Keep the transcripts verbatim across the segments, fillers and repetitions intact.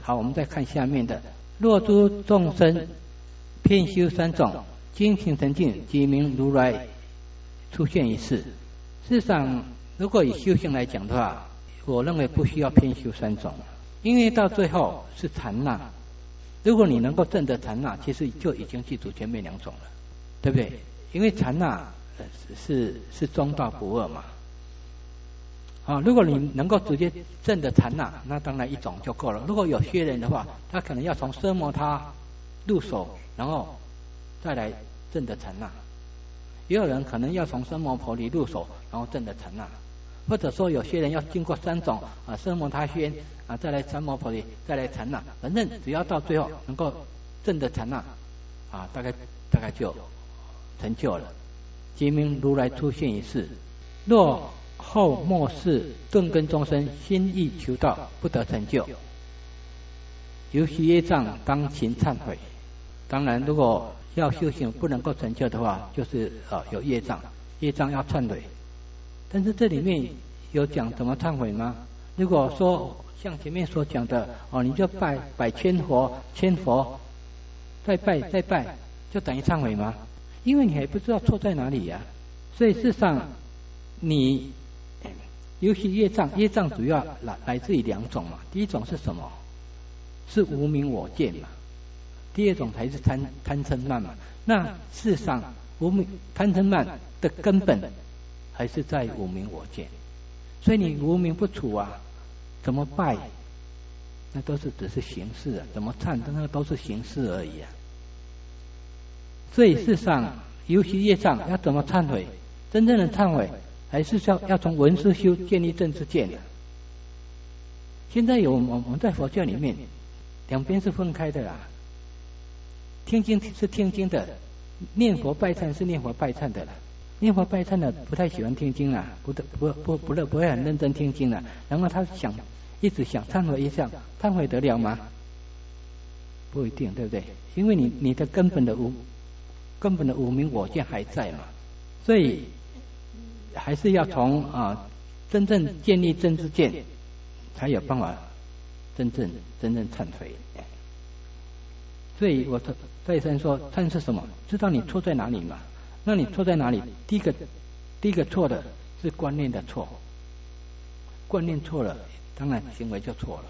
好，我们再看下面的，若诸众生遍修三种，精勤诚敬，即名如来出现一世。事实上，如果以修行来讲的话，我认为不需要偏修三种，因为到最后是禅那。如果你能够证得禅那，其实就已经记住前面两种了，对不对？因为禅那是是中道不二嘛。啊，如果你能够直接证得禅那，那当然一种就够了。如果有些人的话，他可能要从奢摩他入手，然后再来证得禅那；也有人可能要从奢摩婆尼入手，然后证得禅那；或者说有些人要经过三种啊奢摩他宣啊，再来三摩婆尼，再来禅那。反正只要到最后能够证得禅那啊，大概大概就成就了。即名如来出现一世。若后末世顿根众生心意求道，不得成就，由习业障当勤忏悔。当然，如果要修行不能够成就的话，就是呃有业障，业障要忏悔。但是这里面有讲怎么忏悔吗？如果说像前面所讲的哦，你就拜百千佛，千佛，再拜再拜，就等于忏悔吗？因为你还不知道错在哪里呀、啊。所以事实上，你尤其业障，业障主要来来自于两种嘛。第一种是什么？是无明我见嘛。第二种才是贪贪嗔慢嘛。那事实上，无明贪嗔慢的根本还是在无明我见。所以你无明不除啊，怎么拜？那都是只是形式啊，怎么忏？那个都是形式而已啊。所以事实上，尤其业障要怎么忏悔？真正的忏悔，还是要要从闻思修建立正知见的。现在有我们我们在佛教里面，两边是分开的啦。听经是听经的，念佛拜忏是念佛拜忏的啦。念佛拜忏的不太喜欢听经啦，不不不不不会很认真听经啦。然后他想一直想忏悔一下，忏悔得了吗？不一定，对不对？因为你你的根本的无根本的无明我见还在嘛，所以还是要从啊真正建立正知见，才有办法真正真正忏悔。所以我再三说，忏是什么？知道你错在哪里嘛？那你错在哪里？第一个第一个错的是观念的错，观念错了，当然行为就错了。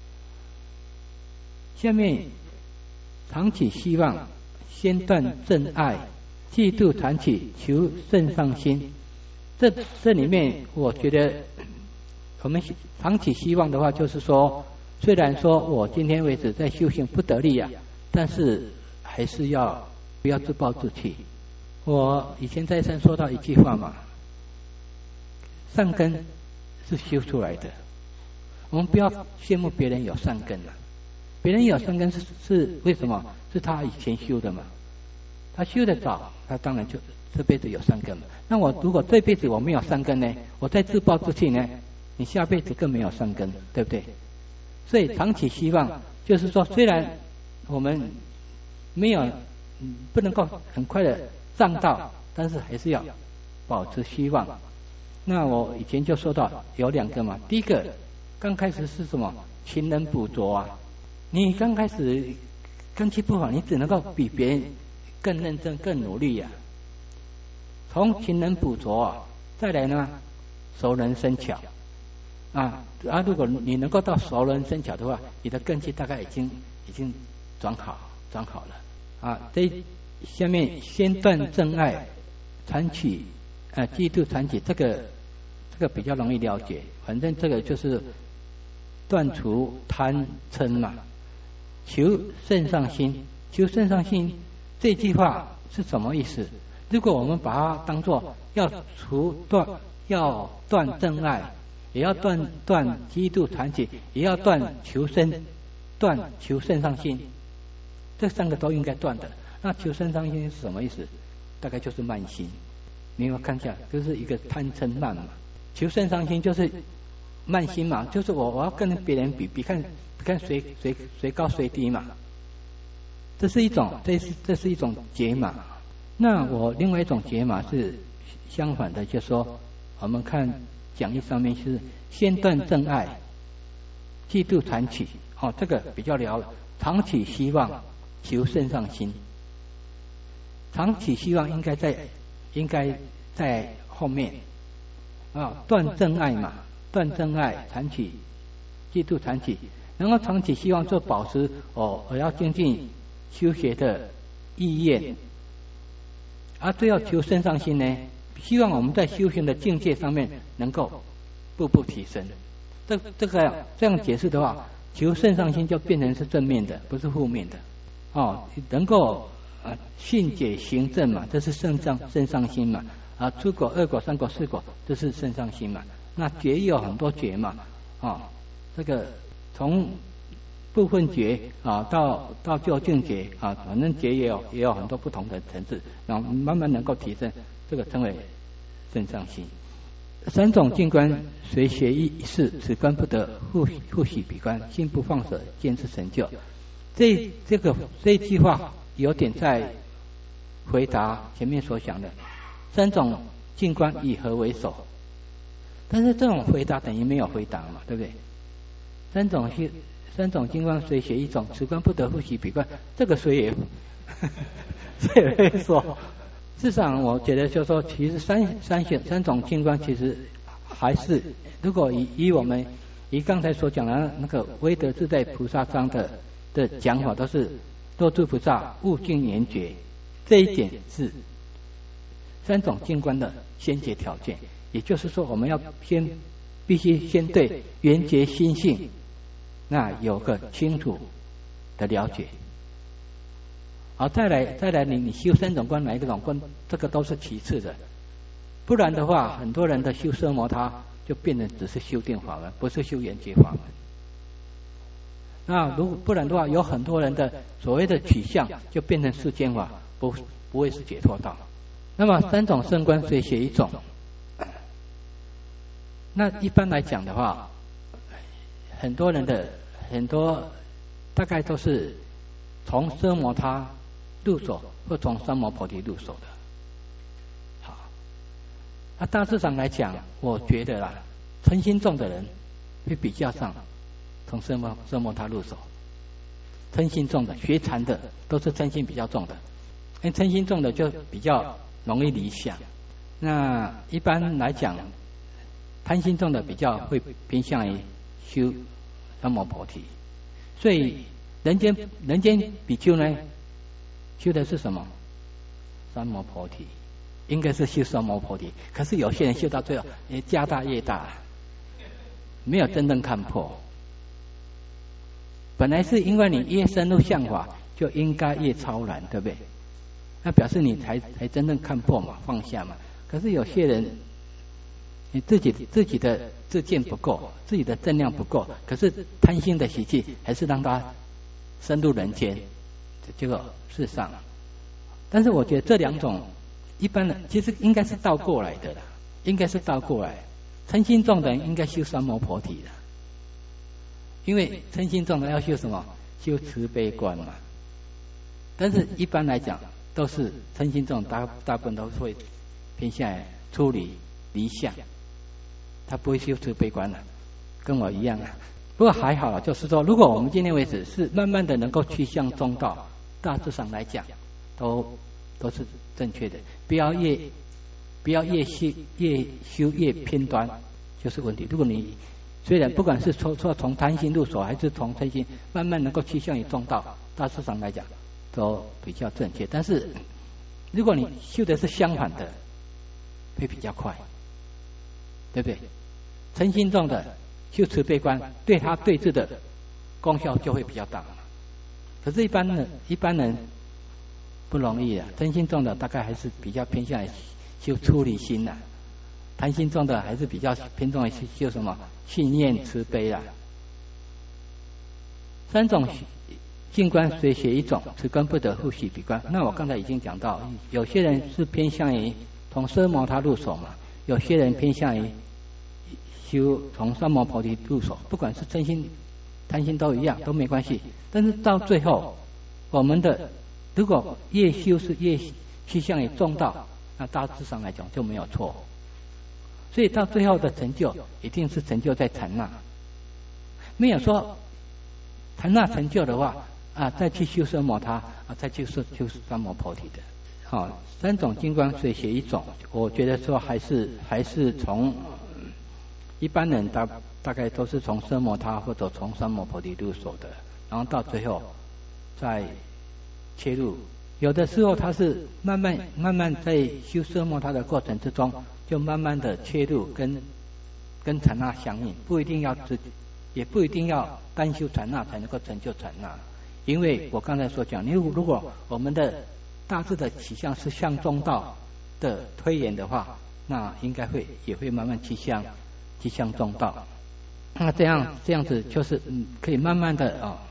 下面常起希望，先断憎爱，嫉妒常起，求圣上心。这这里面，我觉得我们常起希望的话，就是说，虽然说我今天为止在修行不得力啊，但是还是要不要自暴自弃。我以前再三说到一句话嘛，善根是修出来的，我们不要羡慕别人有善根啊。别人有善根是是为什么？是他以前修的嘛，他修得早，他当然就这辈子有善根嘛。那我如果这辈子我没有善根呢，我再自暴自弃呢，你下辈子更没有善根，对不对？所以常起希望，就是说，虽然我们没有不能够很快的上道，但是还是要保持希望。那我以前就说到有两个嘛，第一个刚开始是什么？勤能补拙啊。你刚开始根基不好，你只能够比别人更认真、更努力呀、啊。从勤能补拙啊，再来呢，熟能生巧啊啊！如果你能够到熟能生巧的话，你的根基大概已经已经转好转好了啊。这下面先断憎爱，残起啊嫉妒残起，这个这个比较容易了解。反正这个就是断除贪嗔嘛。求圣上心，求圣上心这句话是什么意思？如果我们把它当作要除断，要断憎爱，也要断断嫉妒残起，也要断求生，断求圣上心，这三个都应该断的。那求圣上心是什么意思？大概就是慢心。你有看一下，就是一个贪嗔慢嘛。求圣上心就是慢心嘛，就是我我要跟别人比，比看。看谁谁谁高谁低嘛，这是一种，这是这是一种解码。那我另外一种解码是相反的，就是说我们看讲义上面是先断憎爱，嫉妒残起哦，这个比较了，常起希望，求圣上心。常起希望应该在应该在后面啊，断正爱嘛，断正爱，常起，记住常起，然后常起希望就保持哦，我要精进修学的意愿。啊，最要求圣上心呢，希望我们在修行的境界上面能够步步提升。这这个这样解释的话，求圣上心就变成是正面的，不是负面的。哦，能够啊信解行正嘛，这是圣上圣上心嘛。啊，出果、二果、三果、四果，这是圣上心嘛。那觉也有很多觉嘛。啊，这个从部分觉啊到到究竟觉啊，反正觉也有也有很多不同的层次，然后慢慢能够提升，这个称为圣上心。三种静观随学一事，此观不得，复复习彼观，心不放舍，见是成就。这这个这一句话有点在回答前面所讲的三种静观以何为首，但是这种回答等于没有回答嘛，对不对？三种是三种静观随学一种，此观不得，复习彼观，这个谁也谁也会说。至少我觉得就是说，其实三三选三种静观，其实还是如果以以我们以刚才所讲的那个威德自在菩萨章的的讲法，都是多诸菩萨悟净圆觉，这一点是三种静观的先决条件。也就是说，我们要先必须先对圆觉心性那有个清楚的了解。好，再来再来你你修三种观哪一个种观，这个都是其次的。不然的话，很多人的修奢摩他就变成只是修定法门，不是修圆觉法门。那如果不然的话，有很多人的所谓的取向就变成世间法，不不会是解脱道。那么三种圣观随学一种，那一般来讲的话，很多人的很多大概都是从奢摩他入手，或从三摩菩提入手的。好，那大致上来讲，我觉得啦，诚心重的人会比较上从奢摩奢摩他入手。嗔心重的学禅的都是嗔心比较重的，因为嗔心重的就比较容易离相。那一般来讲，贪心重的比较会偏向于修三摩菩提。所以人间人间比丘呢，修的是什么？三摩菩提，应该是修三摩菩提。可是有些人修到最后，也家大业大，没有真正看破。本来是因为你越深入相法，就应该越超然，对不对？那表示你才才真正看破嘛，放下嘛。可是有些人，你自己自己的自见不够，自己的正量不够，可是贪心的习气还是让他深入人间，结果世上。但是我觉得这两种一般人其实应该是倒过来的啦，应该是倒过来。嗔心重的人应该修三摩菩提的，因为嗔心重的要修什么？修慈悲观嘛。但是一般来讲，都是嗔心重，大大部分都会偏向于出离离相，他不会修慈悲观了，跟我一样啊。不过还好了，就是说，如果我们今天为止是慢慢的能够趋向中道，大致上来讲，都都是正确的。不要越不要越修越修越偏端，就是问题。如果你虽然不管是说说从贪心入手，还是从嗔心慢慢能够趋向于中道，大致上来讲都比较正确。但是如果你修的是相反的，会比较快，对不对？嗔心重的修慈悲观，对他对治的功效就会比较大。可是，一般人一般人不容易啊。嗔心重的大概还是比较偏向于修出离心的，贪心重的还是比较偏重于修什么信念慈悲啦。三种静观随学一种，此观不得，复习彼观。那我刚才已经讲到，有些人是偏向于从奢摩他入手嘛，有些人偏向于修从三摩菩提入手，不管是嗔心、贪心都一样，都没关系。但是到最后，我们的如果越修是越趋向于中道，那大致上来讲就没有错。所以到最后的成就，一定是成就在禅那，没有说禅那成就的话啊，再去修奢摩他啊，再去修修三摩菩提的。好、哦，三种金光随写一种，我觉得说还是还是从一般人大大概都是从奢摩他或者从三摩菩提入手的，然后到最后再切入。有的时候他是慢慢慢慢在修奢摩他的过程之中，就慢慢的切入跟跟禅那相应，不一定要自也不一定要单修禅那才能够成就禅那，因为我刚才所讲，如如果我们的大致的取向是向中道的推演的话，那应该会也会慢慢趋向趋向中道。那这样这样子就是嗯，可以慢慢的啊、哦，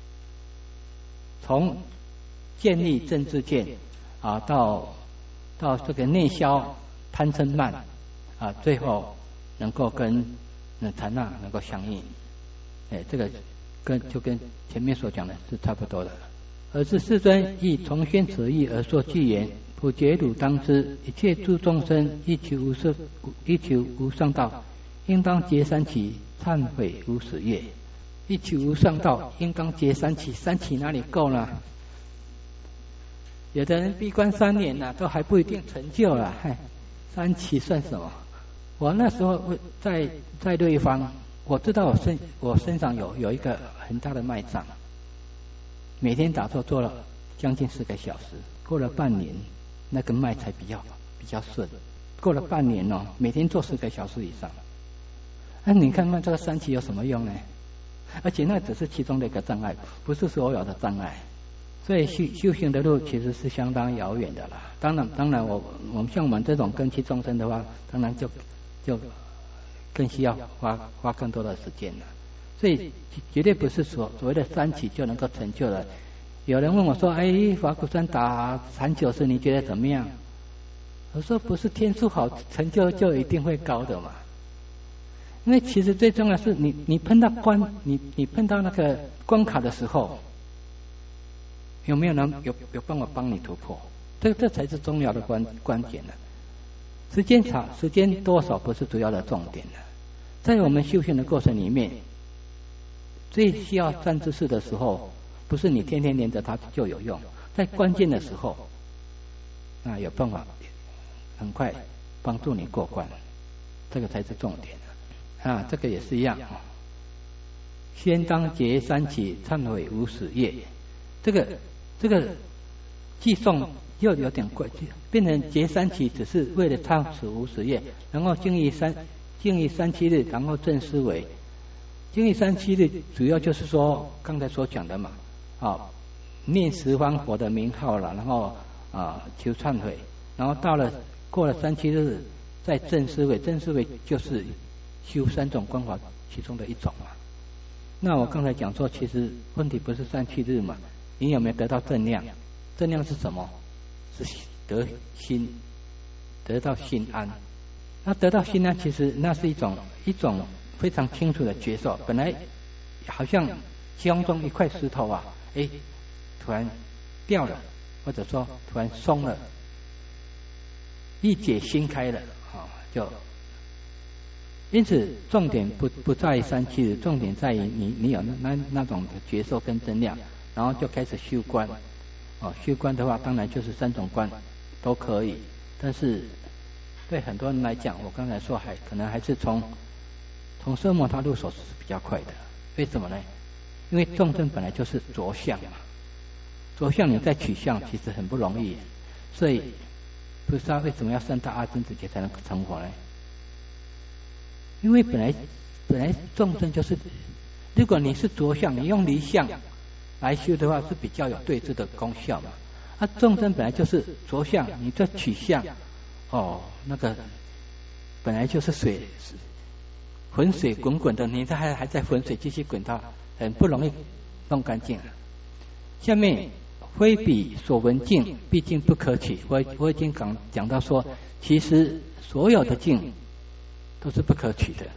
从建立正知见啊，到到这个内消贪嗔慢啊，最后能够跟那禅那能够相应。哎，这个跟就跟前面所讲的是差不多的。而是世尊亦从宣此义而说偈言：普觉汝当知，一切诸众生一求无色，一求无上道，应当结三期，忏悔无始业。一求无上道，应当结三期，三期哪里够呢？有的人闭关三年了、啊，都还不一定成就了，嗨，三期算什么？我那时候在在对方，我知道我身我身上有有一个很大的脉障。每天打坐做了将近四个小时，过了半年，那个脉才比较比较顺。过了半年哦，每天做四个小时以上。那、啊、你看看这个三期有什么用呢？而且那只是其中的一个障碍，不是所有的障碍。所以修修行的路其实是相当遥远的啦。当然，当然我我们像我们这种根器众生的话，当然就就更需要花花更多的时间了。所以绝对不是所所谓的三期就能够成就了。有人问我说：“哎，法鼓山打禅九十，你觉得怎么样？”我说：“不是天数好，成就就一定会高的嘛。因为其实最重要是你你碰到关，你你碰到那个关卡的时候，有没有人有有办法帮你突破？这这才是重要的关关键的。时间长，时间多少不是主要的重点的。在我们修行的过程里面。”最需要善知识的时候，不是你天天连着它就有用，在关键的时候，那有办法很快帮助你过关，这个才是重点啊！这个也是一样，先当结三期，忏悔无始业。这个这个寄送又有点怪，变成结三期只是为了忏悔无始业，然后经历三经历三七日，然后正思维。经历三七日，主要就是说刚才所讲的嘛，啊，念十方佛的名号了，然后啊求忏悔，然后到了过了三七日，再正思维，正思维就是修三种观法其中的一种嘛。那我刚才讲说，其实问题不是三七日嘛，你有没有得到正量？正量是什么？是得心，得到心安。那得到心安，其实那是一种一种。非常清楚的觉受，本来好像胸中一块石头啊，哎，突然掉了，或者说突然松了，一解心开了，啊，就因此重点不不在于三七日，重点在于你你有那那那种的觉受跟增量，然后就开始修观，哦，修观的话，当然就是三种观都可以，但是对很多人来讲，我刚才说还可能还是从从奢摩他入手是比较快的，为什么呢？因为众生本来就是着相嘛，着相你再取相其实很不容易，所以菩萨为什么要三大阿僧祇劫才能成佛呢？因为本来本来众生就是，如果你是着相，你用离相来修的话是比较有对治的功效嘛。啊，众生本来就是着相，你这取相，哦，那个本来就是水。浑水滚滚的，你这还还在浑水继续滚，它很不容易弄干净。下面非彼所闻境，毕竟不可取。我我已经讲讲到说，其实所有的境都是不可取的。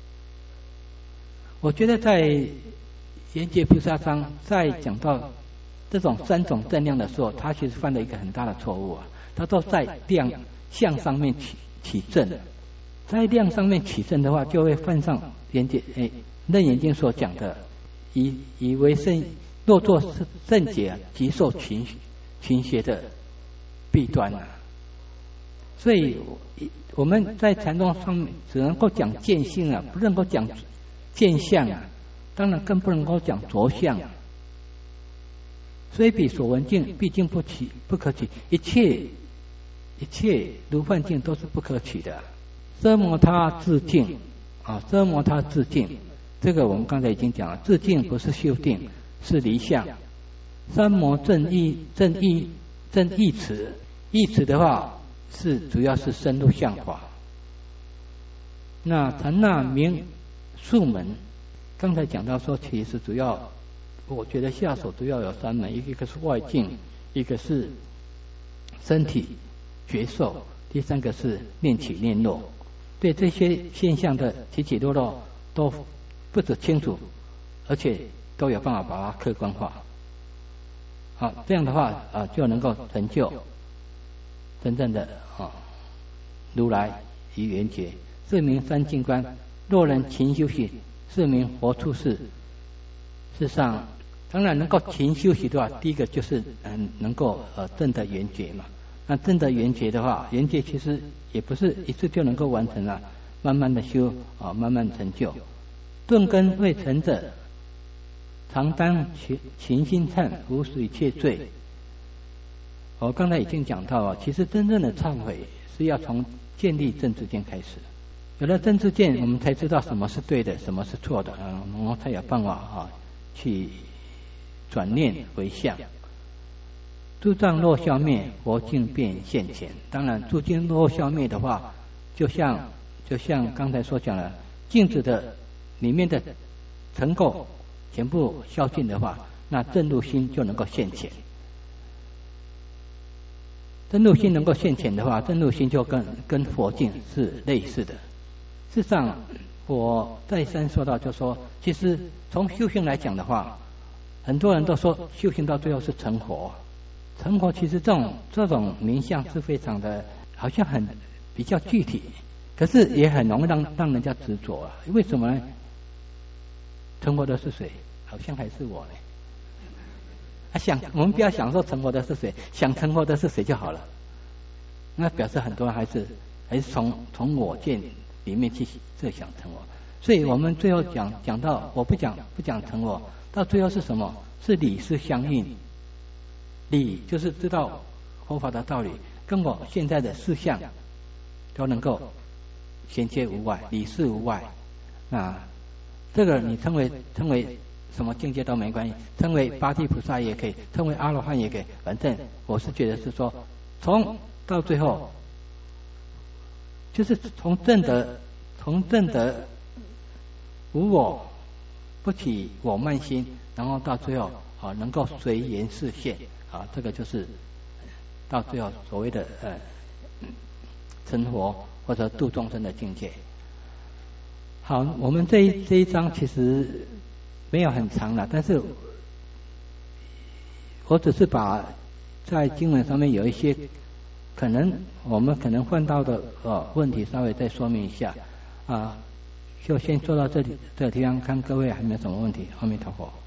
我觉得在圆觉菩萨章在讲到这种三种正量的时候，他其实犯了一个很大的错误啊，他都在量相上面起起正。在量上面起正的话，就会犯上圆觉诶《楞严经》所讲的以以为圣，若作圣洁，即受群群邪的弊端啊。所以我们在禅宗上面只能够讲见性啊，不能够讲见相啊，当然更不能够讲着相啊。虽彼所闻境，毕竟不取不可取，一切一切如幻境都是不可取的。奢摩他自净啊，奢摩他自净，这个我们刚才已经讲了，自净不是修定，是离相。三摩正义正义正义持，义持的话是主要是深入相法。那禅那明数门，刚才讲到说，其实主要我觉得下手主要有三门，一个是外境，一个是身体觉受，第三个是念起念落。对这些现象的起起落落都不只清楚，而且都有办法把它客观化。好，这样的话啊，就能够成就真正的啊如来与圆觉，是名三境观。若能勤修习，是名佛处世。事实上，当然能够勤修习的话，第一个就是嗯能够呃证得圆觉嘛。那证得圆觉的话，圆觉其实也不是一次就能够完成了，慢慢的修啊，慢慢成就。顿根未成者，常当勤勤心忏，无属一切罪。我刚才已经讲到啊，其实真正的忏悔是要从建立正知见开始。有了正知见，我们才知道什么是对的，什么是错的，嗯，然后才有办法啊去转念为相。诸障若消灭，佛境便现前。当然，诸境若消灭的话，就像就像刚才所讲的，镜子的里面的尘垢全部消尽的话，那正入心就能够现前。正入心能够现前的话，正入心就跟跟佛境是类似的。事实上，我再三说到，就说其实从修行来讲的话，很多人都说修行到最后是成佛。成佛其实这种这种名相是非常的，好像很比较具体，可是也很容易让让人家执着啊。为什么呢？成佛的是谁？好像还是我呢。啊，想我们不要想说成佛的是谁，想成佛的是谁就好了。那表示很多人还是还是从从我见里面去设想成佛。所以我们最后讲讲到，我不讲不讲成佛，到最后是什么？是理事相应。理就是知道佛法的道理，跟我现在的事项都能够衔接无碍，理事无碍。那这个你称为称为什么境界都没关系，称为八地菩萨也可以，称为阿罗汉也可以，反正我是觉得是说，从到最后就是从证得从证得无我，不起我慢心，然后到最后啊能够随缘示现。啊，这个就是到最后所谓的呃成佛或者度众生的境界。好，我们这一这一章其实没有很长了，但是我只是把在经文上面有一些可能我们可能换到的呃问题稍微再说明一下啊，就先说到这里这个地方，看各位还有没有什么问题。阿弥陀佛。